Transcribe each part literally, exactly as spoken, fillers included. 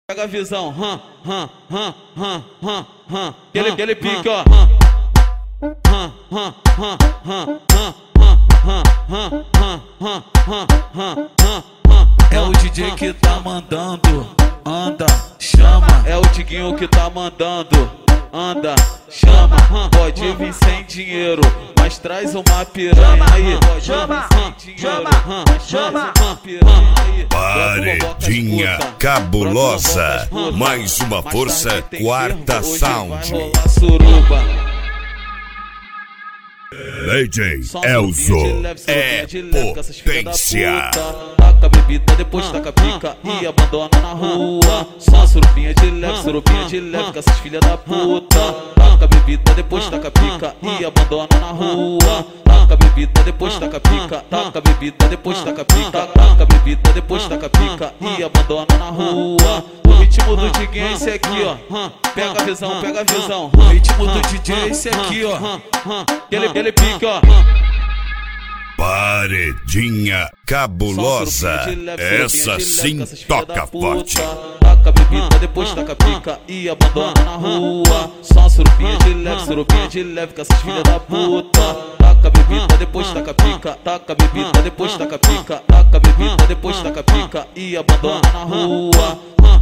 Pega a visão, hum, hum, hum, hum, hum, hum. Aquele, aquele pique, ó. É o D J que tá mandando, anda, chama. É o Diguinho que tá mandando, anda, chama. Pode vir sem dinheiro, mas traz uma piranha aí. Chama, chama, chama. Paredinha cabulosa, mais uma força, quarta sound. D J Elzo é potência. Taca bebida, depois taca pica e abandona na rua. Só surupinha de leve, surupinha de leve com essas filhas da puta. Taca bebida, depois taca pica e abandona na rua. Taca bebida, depois taca pica. Taca bebida, depois taca pica. Taca bebida, depois taca pica e abandona na rua. O ritmo do D J é esse aqui, ó. Pega a visão, pega a visão. O ritmo do D J é esse aqui, ó. Ele, ele pica, ó. Paredinha cabulosa, essa sim toca forte. Taca bebida, depois taca pica e abandona na rua. Só surupinha de leve, surupinha de leve com essas filhas da puta. Taca bebida, depois taca pica. Taca bebida, depois taca pica. Taca bebida, depois taca pica e abandona na rua.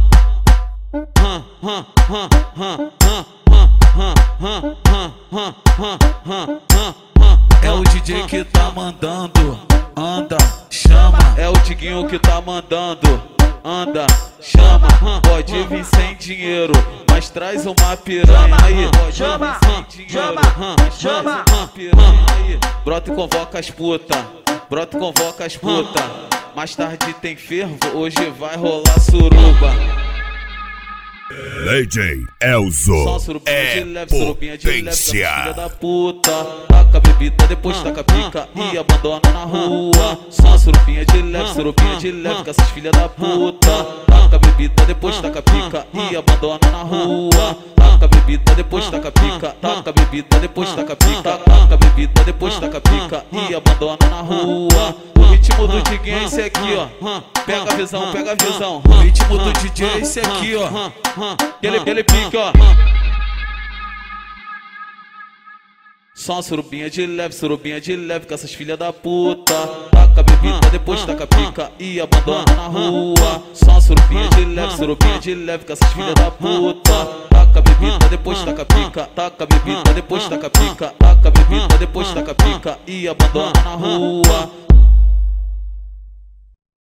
É o D J que tá mandando, anda, chama. É o Diguinho que tá mandando, anda, chama. Pode vir sem dinheiro, mas traz uma piranha aí. Chama, chama, chama. Brota e convoca as puta, brota e convoca as puta. Mais tarde tem fervo, hoje vai rolar suruba. D J Elzo é potência. Filha da puta. Taca bebida, depois taca pica e abandona na rua. Só surupinha de leve, surupinha de leve com essas filhas da puta. Taca bebida, depois taca pica e abandona na rua. Taca bebida, depois taca pica. Taca bebida, depois taca pica. Taca bebida, depois taca pica e abandona na rua. O ritmo do D J é esse aqui, ó. Pega a visão, pega a visão. O ritmo do D J é esse aqui, ó. Ele, ele pica, ó. Só surubinha de leve, surubinha de leve com essas filhas da puta. Taca bebida, depois taca pica e abandona na rua. Só surubinha de leve, surubinha de leve com essas filhas da puta. Taca bebida, depois taca pica. Taca bebida, depois taca pica. Taca bebida, depois taca pica e abandona na rua.